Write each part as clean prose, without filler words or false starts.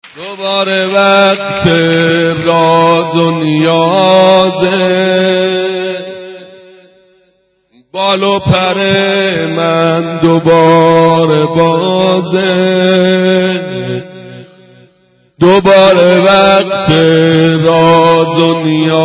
دوباره وقت راز و نیازه، بال و پر من دوباره بازه. دوباره وقت راز و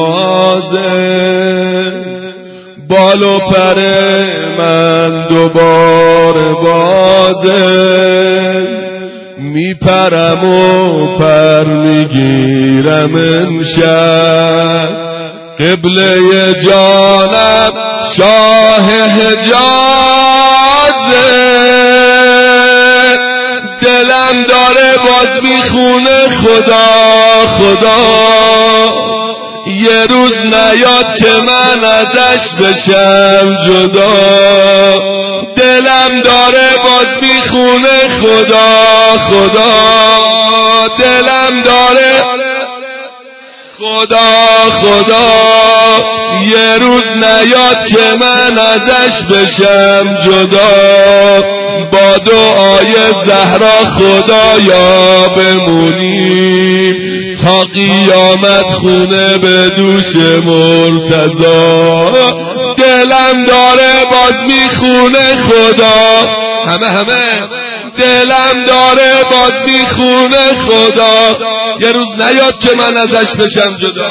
نیازه، بال و پر من دوباره بازه. میپرم و پر میگیرم امشب، قبله جانم شاه حجازه. دلم داره باز میخونه خدا خدا، یه روز نیاد که من ازش بشم جدا. دلم داره باز میخونه خدا خدا، دلم داره خدا خدا، یه روز نیاد که من ازش بشم جدا. با دعای زهرا خدایا بمونیم تا قیامت خونه به دوش مرتضی. دلم داره باز میخونه خدا، همه دلم داره باز میخونه خدا، یه روز نیاد که من ازش بشم جدا.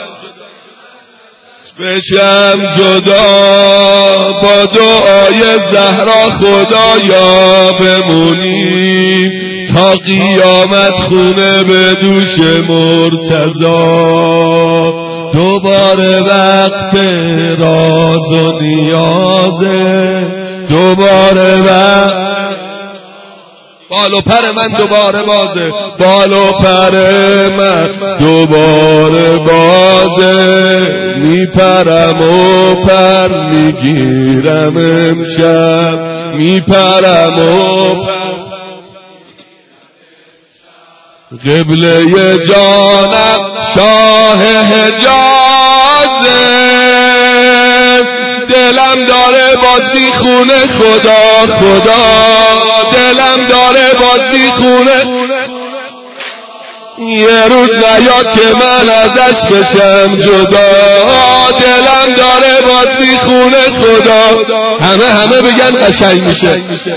بشم جدا با دعای زهرا خدایا بمونیم تا قیامت خونه به دوش مرتضی. دوباره وقت راز و نیازه، دوباره وقت بال و پر من دوباره بازه، بال و پر من دوباره بازه. میپرم و پر میگیرم امشب، میپرم و پر قبله جانم شاه حجازه. دلم داره باز میخونه خدا خدا، دلم داره باز میخونه، یه روز نیاد که من ازش بشم جدا. دلم داره باز میخونه خدا، همه بگن قشنگ میشه.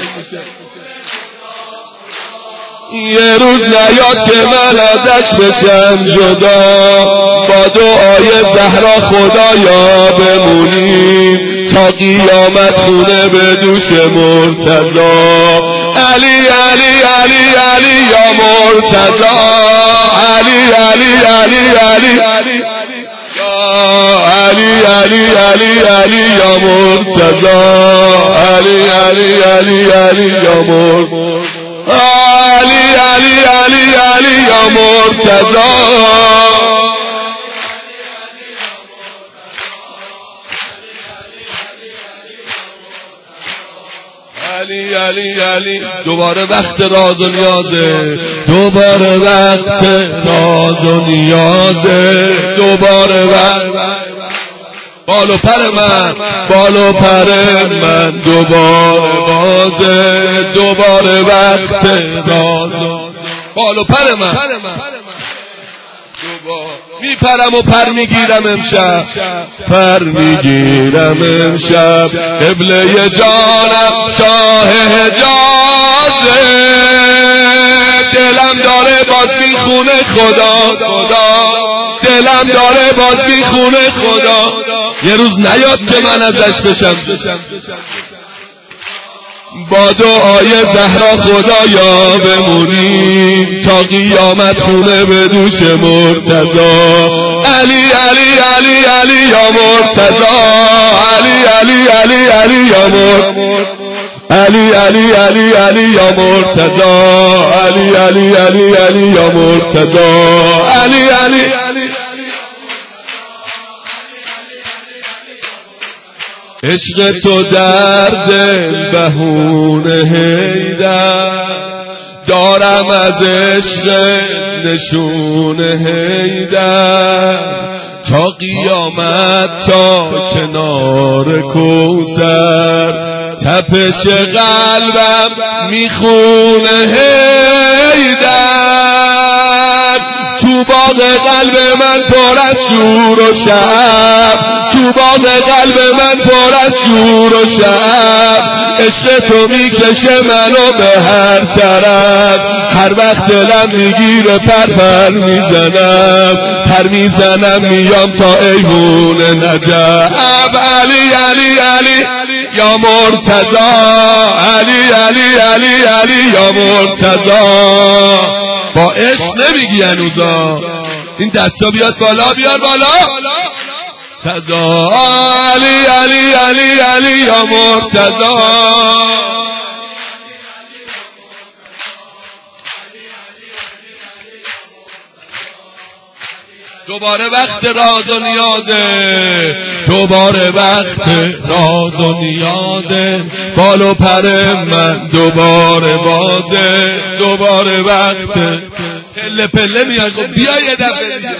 یه روز نیاد که من ازش بشم جدا. با دعای زهرا خدایا بمونیم تا قیامت خونه به دوش مرتضی. علی علی علی علی یا مرتضی، علی علی علی علی علی علی علی علی یا مرتضی، علی علی علی علی یا مرتضی، علی علی علی علی یا مرتضی. علی علی علی. دوباره وقت راز و نیازه، دوباره وقت راز و نیازه، دوباره وقت بال و پر من، بال و پر من دوباره بازه. دوباره وقت راز و بال و پر من میپرم و پر میگیرم امشب، پر میگیرم امشب. قبله جانم شاه حجازه. دلم داره باز میخونه خدا خدا، دلم داره باز میخونه خدا، یه روز نیاد که من ازش بشم. با دعای زهرا خدایا بمونیم تا قیامت خونه به دوش مرتضی. علی علی علی علی یا مرتضی، علی علی علی علی یا مرتضی، علی علی علی علی یا مرتضی، علی علی علی علی یا مرتضی، علی علی. عشق تو درد بهونه هیدر، دارم از عشق نشونه هیدر. تا قیامت تا کنار کوثر، تپش قلبم میخونه هیدر. قلب من پر از شور و شب، تو باغ قلب من پر از شور و شب، عشق تو میکشه منو به هر طرف، هر وقت دلم میگیره پر میزنم میام تا ایوون نجف. علی علی علی یا مرتضی، علی علی علی علی یا مرتضی. با عشق نمیگی هنوزا، این دستا بیاد بالا، بیار بالا. تزا علی علی علی علی یا مرتضی. دوباره وقت راز و نیازه، دوباره وقت راز و نیازه، بال و پر من دوباره بازه، دوباره وقت پله پله میاد. خب بیا یه دفعه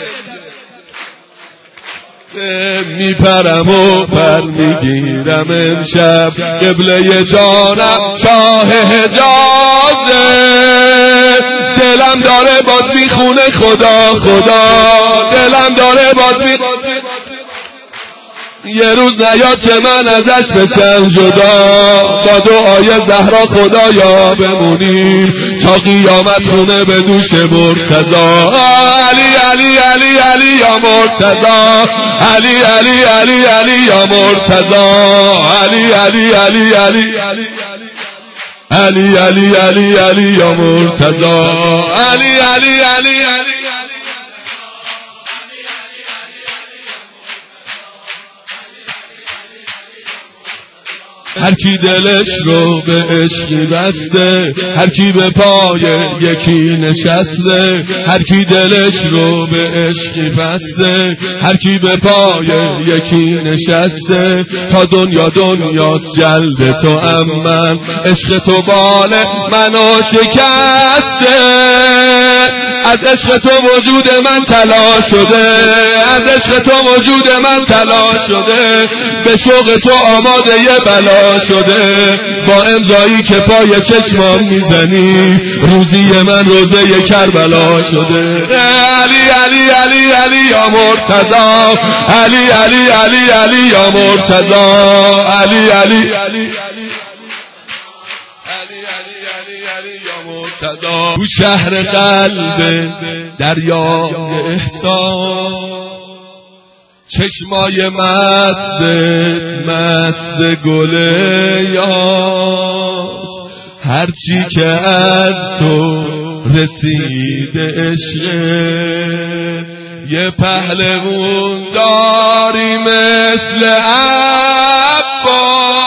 میپرم و پر میگیرم امشب، قبله جانم شاه حجازه، دلم داره باز میخونه خدا خدا، دلم داره باز یه روز نیاد که من ازش بشم جدا، با دعای زهرا خدایا بمونیم تا قیامت خونه به دوش مرتضی. علی علی علی علی یا مرتضی، علی علی علی علی یا مرتضی، علی علی علی علی علی علی علی علی یا مرتضی، علی علی علی علی. هر کی دلش رو به عشقی بسته، هر کی به پای یکی نشسته، هر کی دلش رو به عشقی بسته، هر کی به پای یکی نشسته، تا دنیا دنیاست جلد تو من، عشق تو بال منو شکسته، از عشق تو وجود من طلا شده، از عشق تو وجود من طلا شده، به شوق تو آماده یه بلا شده، با امضایی که پای چشمام میزنی، روزی من روزه کربلا شده. علی علی علی علی یا مرتضی، علی علی علی علی یا مرتضی، علی علی علی تو شهر قلب دریای احساس، چشمای مستت مست گل یاس، هرچی که از تو رسیده عشقت، یه پهلوون داری مثل عباس،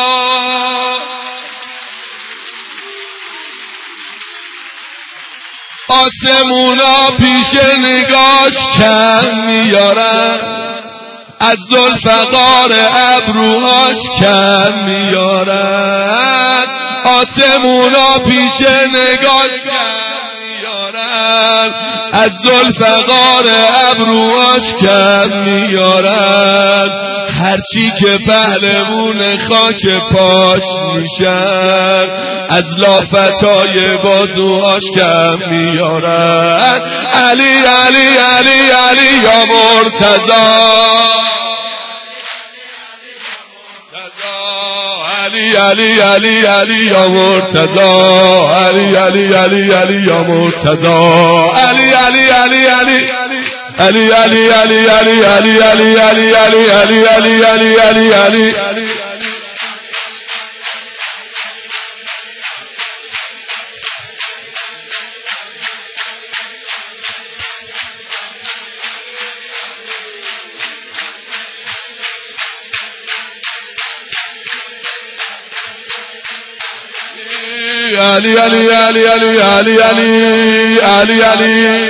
آسمونا پیش نگاش کم میارن، از ذوالفقار ابروهاش کم میارن، آسمونا پیش نگاش کم میارن، از ذوالفقار ابروهاش کم میارن، هرچی که پهلوون خاک پاش میشن، از لافتای بازوهاش کم میارن. علی علی علی علی یا مرتضی، علی علی علی علی یا مرتضی، علی علی علی علی یا مرتضی، علی علی علی علی علی علی علی علی علی علی علی علی علی علی علی علی علی. علی علی علی علی علی علی علی علی